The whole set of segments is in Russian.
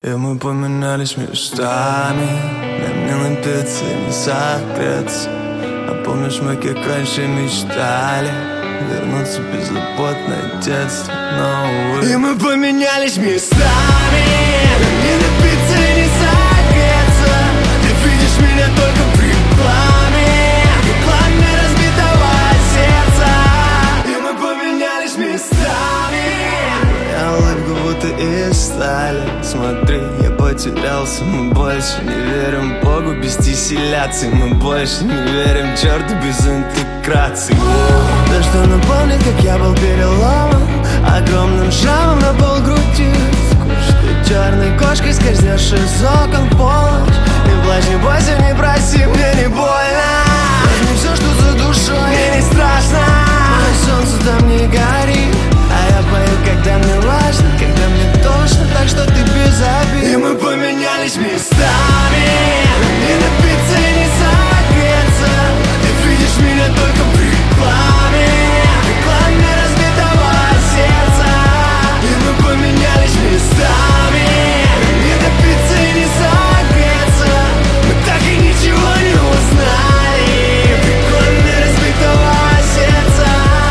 И мы поменялись местами, нам не напиться и не согреться. А помнишь, мы как раньше мечтали вернуться в беззаботное детство, но увы. И мы поменялись местами, нам не напиться и не согреться. Ты видишь меня только в рекламе, в рекламе разбитого сердца. И мы поменялись местами. Моя улыбка будто из стали. Смотри, я потерялся, мы больше не верим Богу без дистилляции. Мы больше не верим черту без интеграции. Да что напомнит, как я был переломан огромным шрамом на полгруди. Скучной черной кошкой скользнешь из окон в полночь. Не плачь, не бойся, не проси, мне не больно. Возьми все, что за душой, мне не страшно. Мое солнце там не горит, а я пою, когда мне важно, когда мне тошно, так что ты без обид. И мы поменялись местами, не напиться и не согреться. Ты видишь меня только в рекламе, в рекламе разбитого сердца. И мы поменялись местами, не напиться и не согреться. Мы так и ничего не узнали, в рекламе разбитого сердца.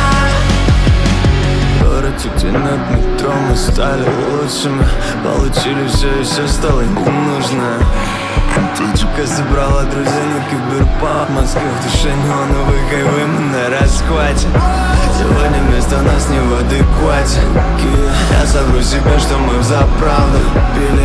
Где нет метро, мы стали лучшими, получили все и все стало ненужно. Птичка собрала друзей на киберпанк в Москве, в душе неоновый хайвей, мы на расхвате. Сегодня вместо нас не в адеквате. Я совру себе, что мы взаправду пили